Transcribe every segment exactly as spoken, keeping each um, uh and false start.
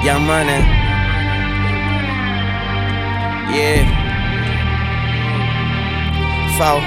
Young Money. Yeah. Four.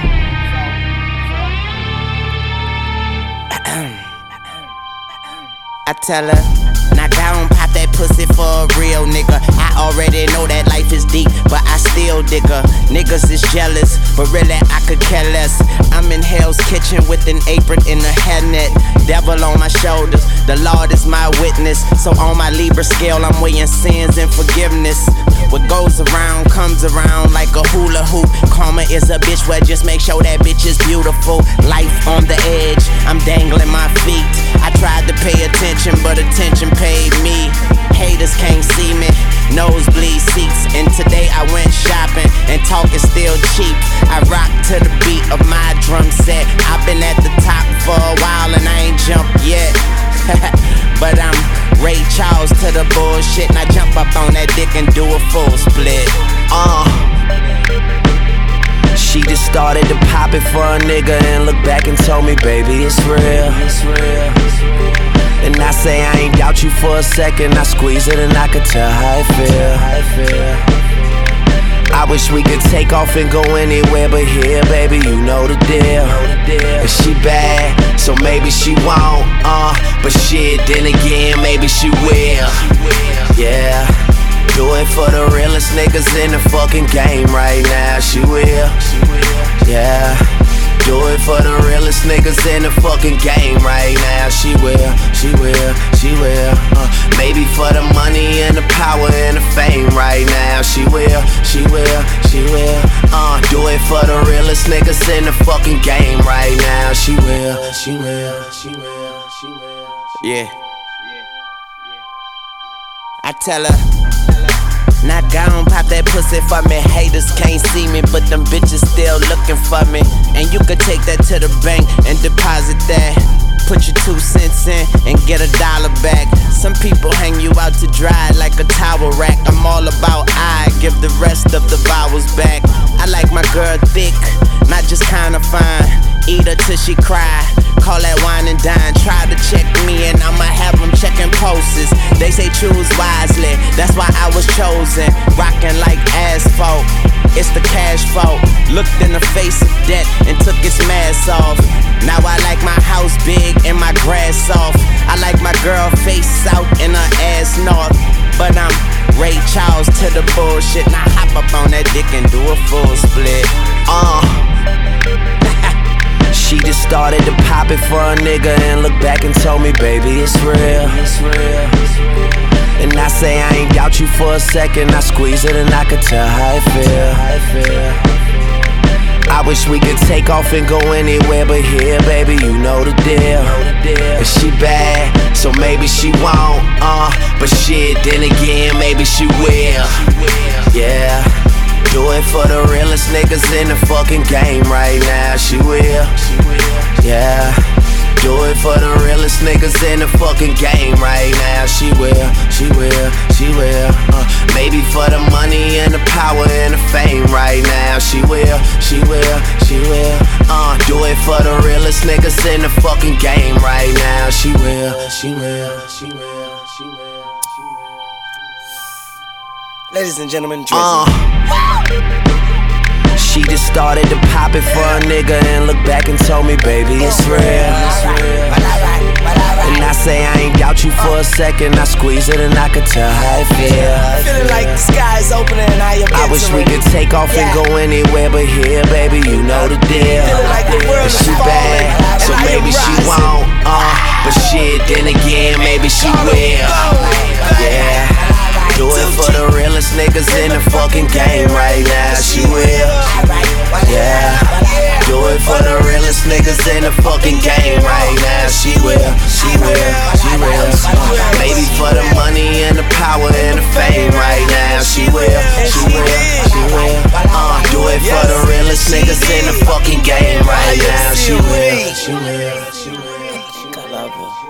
I tell her, knock down, pop that pussy for a real nigga. I already know that life is deep, but I still dig her. Niggas is jealous, but really I could care less. I'm in Hell's Kitchen with an apron and a hairnet. Devil on my shoulders, the Lord is my witness. So on my Libra scale, I'm weighing sins and forgiveness. What goes around comes around like a hula hoop. Karma is a bitch, well just make sure that bitch is beautiful. Life on the edge, I'm dangling my feet. I tried to pay attention, but attention paid me. Haters can't see me, nosebleed seats. And today I went shopping, and talk is still cheap. I rock to the beat of my drum set. I've been at the top for a while and I ain't jumped yet. But I'm Ray Charles to the bullshit, and I jump up on that dick and do a full split. Uh She just started to pop it for a nigga and looked back and told me, baby, it's real. It's real. And I say I ain't doubt you for a second. I squeeze it and I could tell how it feel. I wish we could take off and go anywhere but here, baby, you know the deal. And she bad, so maybe she won't, uh But shit, then again, maybe she will. Yeah, do it for the realest niggas in the fucking game right now. She will, yeah. Do it for the realest niggas in the fucking game right now. She will, she will, she will. Uh, maybe for the money and the power and the fame right now. She will, she will, she will. Uh, do it for the realest niggas in the fucking game right now. She will, she will, she will, she will. Yeah. I tell her, knock down, pop that pussy for me. Haters can't see me, but them bitches still looking for me. And you could take that to the bank and deposit that. Put your two cents in and get a dollar back. Some people hang you out to dry like a towel rack. I'm all about I give the rest of the vowels back. I like my girl thick, not just kinda fine. Eat her till she cry, call that wine and dine. Try to check me and I'ma have them checking pulses. They say choose wisely, that's why I was chosen. Rockin' like asphalt, it's the cash fault. Looked in the face of death and took its mask off. Now I like my house big and my grass soft. I like my girl face south and her ass north. But I'm Ray Charles to the bullshit. Now hop up on that dick and do a full split. Uh She just started to pop it for a nigga and looked back and told me, baby, it's real. It's real. And I say I ain't doubt you for a second. I squeeze it and I could tell how it feel. I wish we could take off and go anywhere but here, baby, you know the deal. And she bad, so maybe she won't, uh But shit, then again, maybe she will. Yeah, do it for the realest niggas in the fucking game right now. She will, yeah. Do it for the realest niggas in the fucking game right now. She will, she will, she will. Uh, maybe for the money and the power and the fame right now. She will, she will, she will. Uh, do it for the realest niggas in the fucking game right now. She will, she will, she will, she will, she will. Ladies and gentlemen, Drizzy. Uh. She just started to pop it for a nigga and looked back and told me, baby, it's real. It's real. And I say I ain't doubt you for a second. I squeeze it and I could tell how it feel. Feeling like the sky's opening and I am I wish we could take off and go anywhere but here, baby, you know the deal. And she bad, so maybe she won't, uh But shit, then again, maybe she will. Yeah. Do it for the realest niggas in the fucking game right now. She will, yeah. Do it for the realest niggas in the fucking game right now. She will, she will, she will. Maybe for the money and the power and the fame right now. She will, she will, she will. Uh, do it for the realest niggas in the fucking game right now. She will, she will, she will. I love her.